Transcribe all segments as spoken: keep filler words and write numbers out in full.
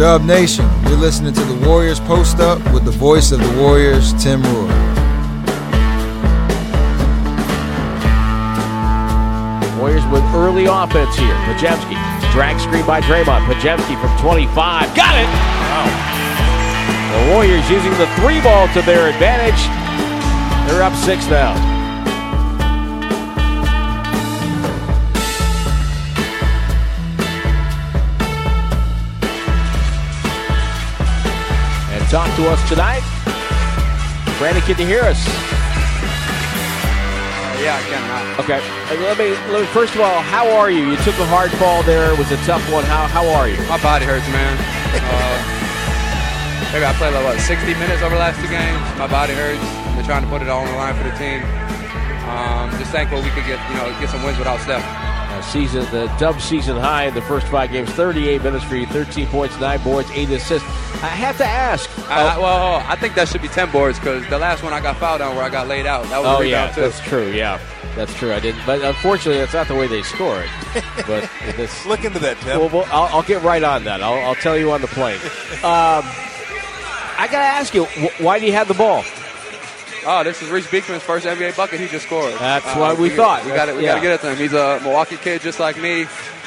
Dub Nation, you're listening to the Warriors Post Up with the voice of the Warriors, Tim Roy. Warriors with early offense here. Podziemski, drag screen by Draymond. Podziemski from twenty-five, got it! Wow. The Warriors using the three ball to their advantage. They're up six now. Talk to us tonight. Brandon, can you hear us? Yeah, I can now. Okay. Let me, let me, first of all, how are you? You took a hard fall there. It was a tough one. How how are you? My body hurts, man. uh, maybe I played like, what, sixty minutes over the last two games. My body hurts. They're trying to put it all on the line for the team. Um, just thankful we could get, you know, get some wins without Steph. Uh, season, the Dub season high in the first five games, thirty-eight minutes for you, thirteen points, nine boards, eight assists. I have to ask. I, I, well, I think that should be ten boards because the last one I got fouled on where I got laid out. That was oh, a rebound yeah, too. That's true, yeah. That's true. I didn't, but unfortunately, that's not the way they score it. But this, look into that, Tim. Well, well I'll, I'll get right on that. I'll, I'll tell you on the plane. Um, I got to ask you, wh- why do you have the ball? Oh, this is Reese Beekman's first N B A bucket. He just scored. That's uh, what we, we thought. We got to we yeah. got to get it to him. He's a Milwaukee kid just like me.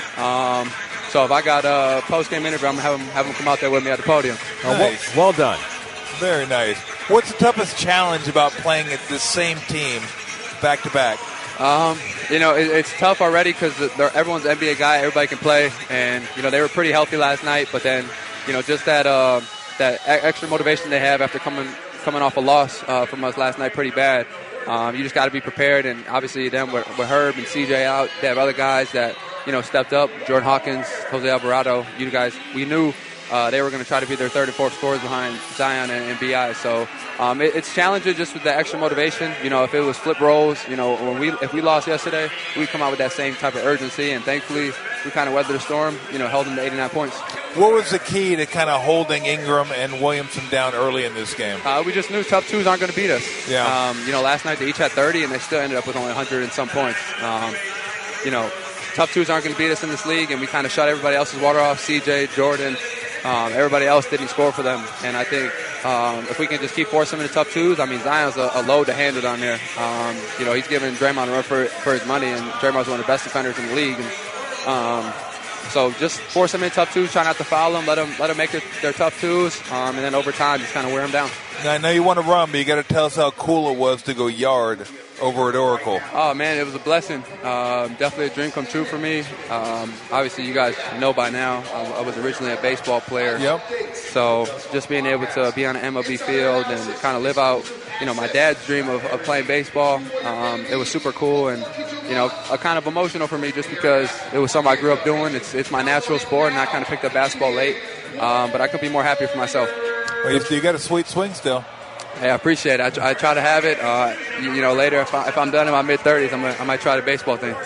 Um, so if I got a post-game interview, I'm going to have him, have him come out there with me at the podium. Nice. Oh, well, well done. Very nice. What's the toughest challenge about playing at the same team back-to-back? Um, you know, it, it's tough already because everyone's an N B A guy. Everybody can play. And, you know, they were pretty healthy last night. But then, you know, just that uh, that extra motivation they have after coming coming off a loss uh, from us last night pretty bad. Um, you just got to be prepared. And, obviously, them with, with Herb and C J out, they have other guys that, you know, stepped up. Jordan Hawkins, Jose Alvarado, you guys, we knew uh, they were going to try to be their third and fourth scorers behind Zion and, and B I. So um, it, it's challenging just with the extra motivation. You know, if it was flip roles, you know, when we if we lost yesterday, we'd come out with that same type of urgency. And thankfully, we kind of weathered the storm, you know, held them to eighty-nine points. What was the key to kind of holding Ingram and Williamson down early in this game? Uh, we just knew tough twos aren't going to beat us. Yeah. Um, you know, last night they each had thirty, and they still ended up with only one hundred and some points. Um, you know, tough twos aren't going to beat us in this league, and we kind of shut everybody else's water off. C J, Jordan, um, everybody else didn't score for them. And I think um, if we can just keep forcing them into tough twos, I mean, Zion's a, a load to handle down there. Um, you know, he's giving Draymond a run for, for his money, and Draymond's one of the best defenders in the league. And, um, So just force them in tough twos, try not to foul them, let them let them make their, their tough twos, um, and then over time just kind of wear them down. Now, I know you want to run, but you got to tell us how cool it was to go yard over at Oracle. Oh, man, it was a blessing. Um, definitely a dream come true for me. Um, obviously, you guys know by now, I, I was originally a baseball player. Yep. So just being able to be on an M L B field and kind of live out, you know, my dad's dream of, of playing baseball, um, it was super cool and, you know, a kind of emotional for me just because it was something I grew up doing. It's it's my natural sport, and I kind of picked up basketball late. Um, but I could be more happy for myself. Well, you, you got a sweet swing still. Hey, I appreciate it. I, I try to have it. Uh, you, you know, later if, I, if I'm done in my mid-thirties, I'm gonna, I might try the baseball thing.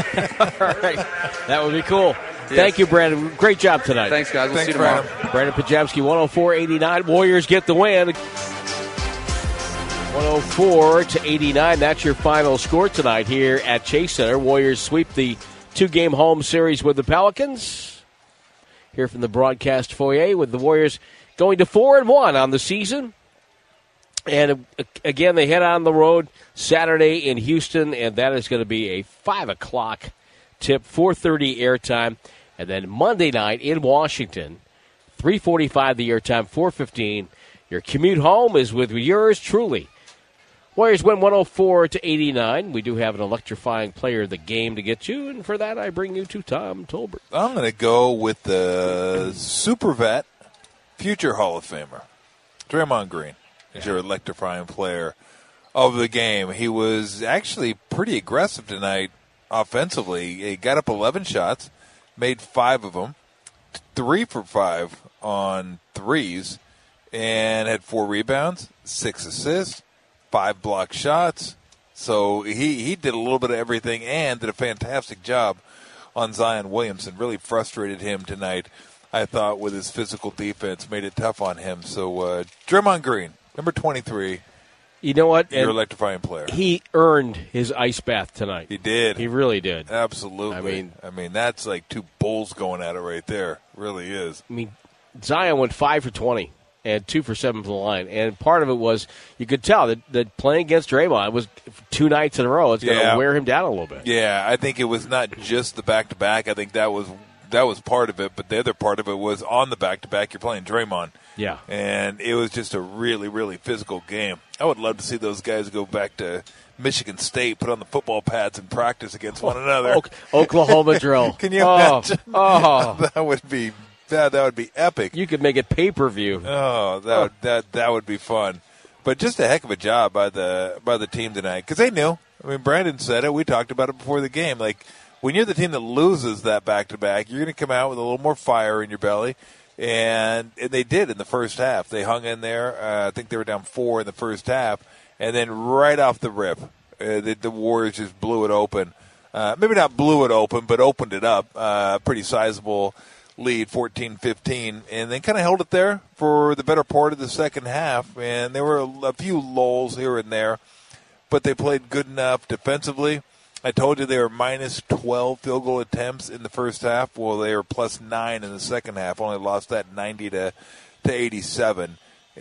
All right. That would be cool. Yes. Thank you, Brandon. Great job tonight. Thanks, guys. We'll Thanks, see you tomorrow. Brandon, Brandon Podziemski, one oh four eighty-nine. Warriors get the win. one oh four to eighty-nine. That's your final score tonight here at Chase Center. Warriors sweep the two-game home series with the Pelicans. Here from the broadcast foyer with the Warriors going to four and one on the season. And again, they head on the road Saturday in Houston, and that is going to be a five o'clock tip, four thirty airtime. And then Monday night in Washington, three forty-five the airtime, four fifteen. Your commute home is with yours truly. Warriors win one oh four to eighty-nine. We do have an electrifying player of the game to get you, and for that I bring you to Tom Tolbert. I'm going to go with the super vet, future Hall of Famer, Draymond Green. Is your electrifying player of the game. He was actually pretty aggressive tonight offensively. He got up eleven shots, made five of them, three for five on threes, and had four rebounds, six assists, five block shots. So he, he did a little bit of everything and did a fantastic job on Zion Williamson. Really frustrated him tonight, I thought, with his physical defense. Made it tough on him. So uh, Draymond Green. Number twenty-three, you know what? Your electrifying player. He earned his ice bath tonight. He did. He really did. Absolutely. I mean, I mean that's like two bulls going at it right there. Really is. I mean, Zion went five for twenty and two for seven from the line. And part of it was you could tell that, that playing against Draymond was two nights in a row. It's going to yeah. wear him down a little bit. Yeah, I think it was not just the back-to-back. I think that was that was part of it. But the other part of it was on the back-to-back, you're playing Draymond. Yeah. And it was just a really, really physical game. I would love to see those guys go back to Michigan State, put on the football pads and practice against one another. O- Oklahoma drill. Can you oh, imagine? Oh. that would be that, that would be epic. You could make it pay-per-view. Oh, that would, that that would be fun. But just a heck of a job by the by the team tonight because they knew. I mean, Brandon said it. We talked about it before the game. Like when you're the team that loses that back-to-back, you're going to come out with a little more fire in your belly. And, and they did in the first half. They hung in there. Uh, I think they were down four in the first half. And then right off the rip, uh, the, the Warriors just blew it open. Uh, maybe not blew it open, but opened it up. Uh, pretty sizable lead, fourteen fifteen. And they kind of held it there for the better part of the second half. And there were a, a few lulls here and there. But they played good enough defensively. I told you they were minus twelve field goal attempts in the first half. Well, they were plus nine in the second half. Only lost that ninety to eighty-seven.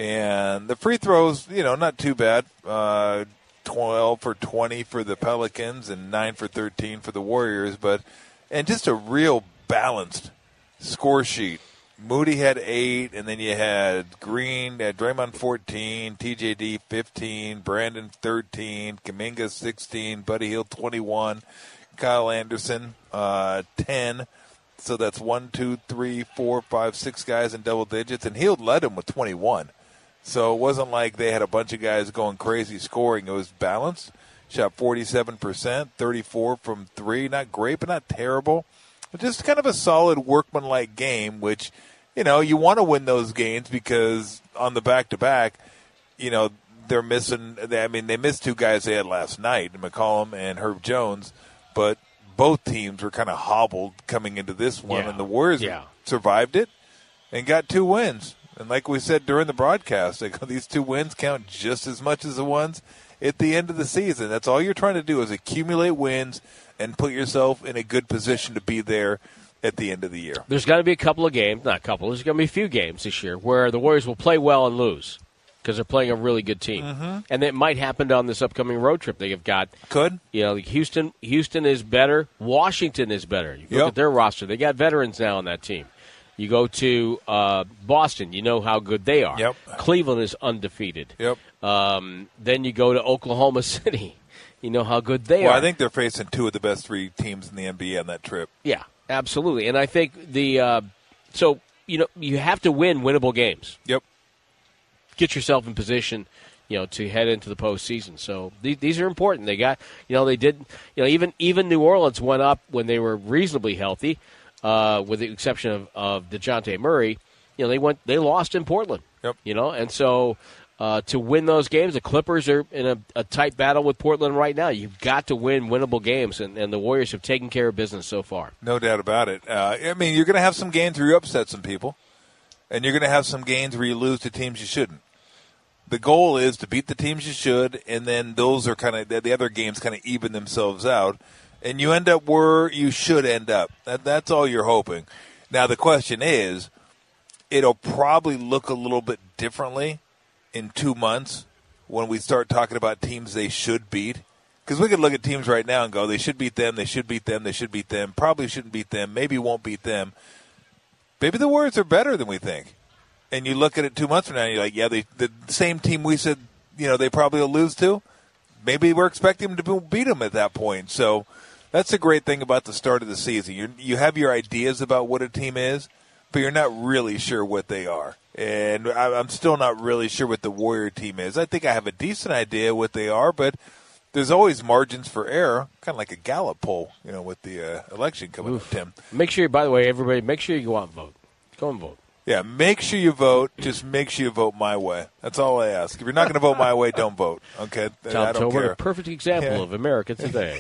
And the free throws, you know, not too bad. Uh, twelve for twenty for the Pelicans and nine for thirteen for the Warriors. But and just a real balanced score sheet. Moody had eight, and then you had Green, had Draymond fourteen, T J D fifteen, Brandon thirteen, Kuminga sixteen, Buddy Hield twenty-one, Kyle Anderson uh, ten. So that's one, two, three, four, five, six guys in double digits, and Hield led them with twenty-one. So it wasn't like they had a bunch of guys going crazy scoring. It was balanced. Shot forty-seven percent, thirty-four from three. Not great, but not terrible. Just kind of a solid workmanlike game, which, you know, you want to win those games because on the back-to-back, you know, they're missing – I mean, they missed two guys they had last night, McCollum and Herb Jones, but both teams were kind of hobbled coming into this one, yeah. and the Warriors yeah. survived it and got two wins. And like we said during the broadcast, like, these two wins count just as much as the ones at the end of the season. That's all you're trying to do is accumulate wins and put yourself in a good position to be there at the end of the year. There's got to be a couple of games, not a couple, there's going to be a few games this year where the Warriors will play well and lose because they're playing a really good team. Mm-hmm. And it might happen on this upcoming road trip they have got. Could. You know, Houston Houston is better. Washington is better. You look yep. at their roster. They got veterans now on that team. You go to uh, Boston, you know how good they are. Yep. Cleveland is undefeated. Yep. Um, then you go to Oklahoma City. You know how good they well, are. Well, I think they're facing two of the best three teams in the N B A on that trip. Yeah, absolutely. And I think the uh, – so, you know, you have to win winnable games. Yep. Get yourself in position, you know, to head into the postseason. So th- these are important. They got – you know, they did – you know, even even New Orleans went up when they were reasonably healthy, uh, with the exception of, of DeJounte Murray. You know, they went – they lost in Portland. Yep. You know, and so – Uh, to win those games, the Clippers are in a, a tight battle with Portland right now. You've got to win winnable games, and, and the Warriors have taken care of business so far. No doubt about it. Uh, I mean, you're going to have some games where you upset some people, and you're going to have some games where you lose to teams you shouldn't. The goal is to beat the teams you should, and then those are kind of the other games kind of even themselves out, and you end up where you should end up. That, that's all you're hoping. Now, the question is, it'll probably look a little bit differently in two months when we start talking about teams they should beat. Because we could look at teams right now and go, they should beat them, they should beat them, they should beat them, probably shouldn't beat them, maybe won't beat them. Maybe the Warriors are better than we think. And you look at it two months from now and you're like, yeah, they, the same team we said, you know, they probably will lose to, maybe we're expecting them to beat them at that point. So that's the great thing about the start of the season. You you have your ideas about what a team is, but you're not really sure what they are. And I'm still not really sure what the Warrior team is. I think I have a decent idea what they are, but there's always margins for error, kind of like a Gallup poll, you know, with the uh, election coming Oof. up, Tim. Make sure, by the way, everybody, make sure you go out and vote. Go and vote. Yeah, make sure you vote. Just make sure you vote my way. That's all I ask. If you're not going to vote my way, don't vote. Okay? Tom I don't Tolbert, care. a perfect example Yeah. of America today.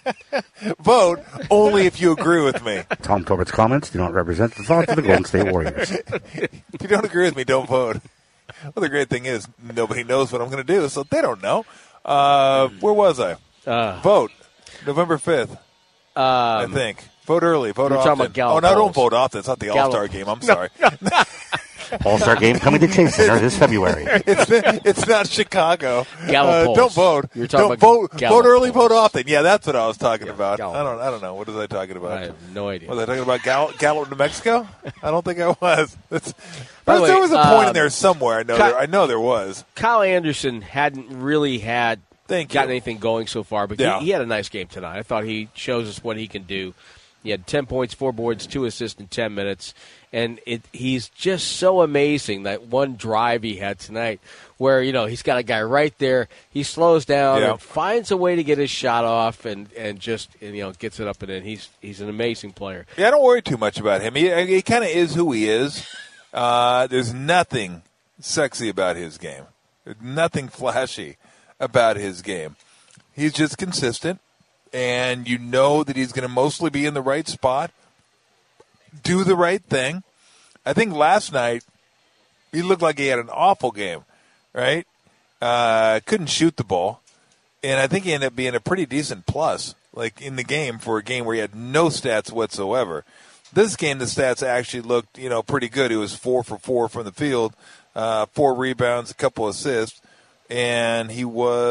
Vote only if you agree with me. Tom Torbert's comments do not represent the thoughts of the Golden State Warriors. If you don't agree with me, don't vote. Well, the great thing is nobody knows what I'm going to do, so they don't know. Uh, where was I? Uh, Vote November fifth, um, I think. Vote early. Vote You're often. talking about Gallup oh, no, don't polls. vote often. It's not the Gallup. All-Star game. I'm sorry. All-Star Game coming to Chase Center this February. It's, it's not Chicago. Gallup Uh, polls. don't vote. You're talking don't about vote. Gallup Vote early, polls. vote often. Yeah, that's what I was talking Yeah, about. Gallup I don't. I don't know. What was I talking about? I have no idea. Was I talking about Gallup, Gallup, New Mexico? I don't think I was. That's, By the there way, was a point um, in there somewhere. I know. Ky- there, I know there was. Kyle Anderson hadn't really had Thank gotten you. anything going so far, but Yeah. he, he had a nice game tonight. I thought he shows us what he can do. He had ten points, four boards, two assists in ten minutes, and it, he's just so amazing, that one drive he had tonight where, you know, he's got a guy right there. He slows down Yeah. and finds a way to get his shot off and, and just, and, you know, gets it up and in. He's, he's an amazing player. Yeah, I don't worry too much about him. He, he kind of is who he is. Uh, there's nothing sexy about his game. There's nothing flashy about his game. He's just consistent, and you know that he's going to mostly be in the right spot, do the right thing. I think last night he looked like he had an awful game, right? Uh, couldn't shoot the ball, and I think he ended up being a pretty decent plus, like in the game for a game where he had no stats whatsoever. This game, the stats actually looked, you know, pretty good. He was four for four from the field, uh, four rebounds, a couple assists, and he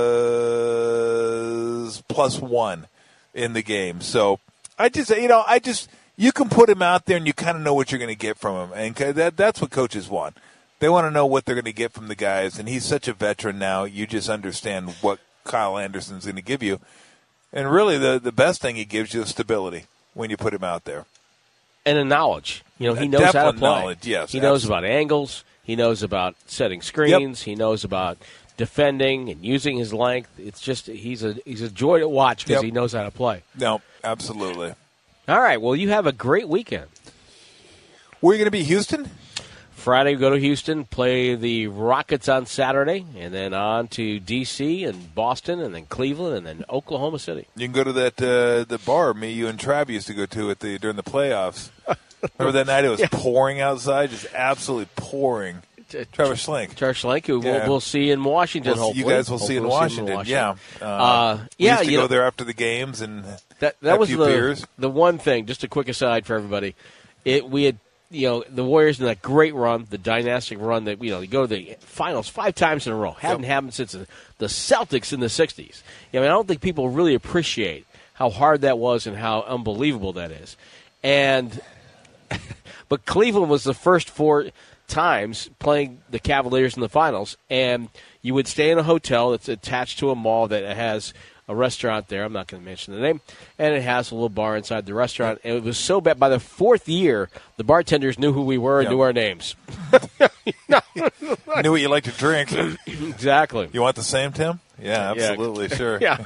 was plus one in the game. So I just, you know, I just, you can put him out there and you kind of know what you're going to get from him. And that that's what coaches want. They want to know what they're going to get from the guys. And he's such a veteran now, you just understand what Kyle Anderson's going to give you. And really the, the best thing he gives you is stability when you put him out there. And a knowledge. You know, he A knows how to definite play. knowledge, yes, he knows absolutely. about angles. He knows about setting screens. He knows about defending and using his length. It's just he's a he's a joy to watch because Yep. he knows how to play. No, absolutely. All right. Well, you have a great weekend. Where are you going to be, Houston? Friday, we go to Houston, play the Rockets on Saturday, and then on to D C and Boston, and then Cleveland, and then Oklahoma City. You can go to that uh, the bar me, you, and Trav used to go to at the during the playoffs. Remember that night it was Yeah. pouring outside, just absolutely pouring. Travis Schlenk. Travis Schlenk, who Yeah. we'll, we'll see in Washington, We'll- hopefully. you guys will see in Hopefully we'll Washington. him in Yeah, uh, Uh, we yeah, used to you go know, there after the games and That that have was a few the beers. the one thing. Just a quick aside for everybody. It we had you know the Warriors in that great run, the dynastic run that you know they go to the finals five times in a row. Hadn't Yep. happened happened since the Celtics in the sixties. I mean, I don't think people really appreciate how hard that was and how unbelievable that is. And but Cleveland was the first four times playing the Cavaliers in the finals, and you would stay in a hotel that's attached to a mall that has a restaurant there. I'm not going to mention the name. And it has a little bar inside the restaurant. And it was so bad. By the fourth year, the bartenders knew who we were and Yeah. knew our names. knew what you like to drink. Exactly. You want the same, Tim? Yeah, Yeah. absolutely, sure. Yeah.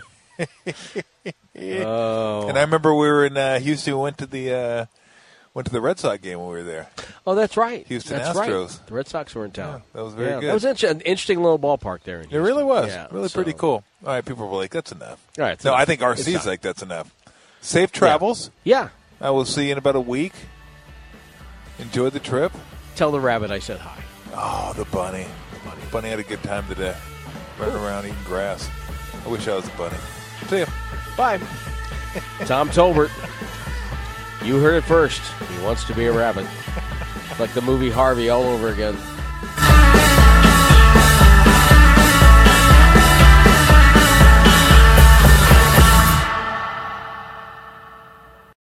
Oh. And I remember we were in uh, Houston. We went to the uh, went to the Red Sox game when we were there. Oh, that's right. Houston that's Astros. Right. The Red Sox were in town. Yeah, that was very Yeah, good. That was inter- an interesting little ballpark there in It Houston. really was. Yeah, really so- pretty cool. All right, people were like, that's enough. All right, it's no, enough. I think R It's C's time. like, that's enough. Safe travels. Yeah. I will see you in about a week. Enjoy the trip. Tell the rabbit I said hi. Oh, the bunny. The bunny. Bunny had a good time today. Running around eating grass. I wish I was a bunny. See ya. Bye. Tom Tolbert. You heard it first. He wants to be a rabbit. Like the movie Harvey all over again.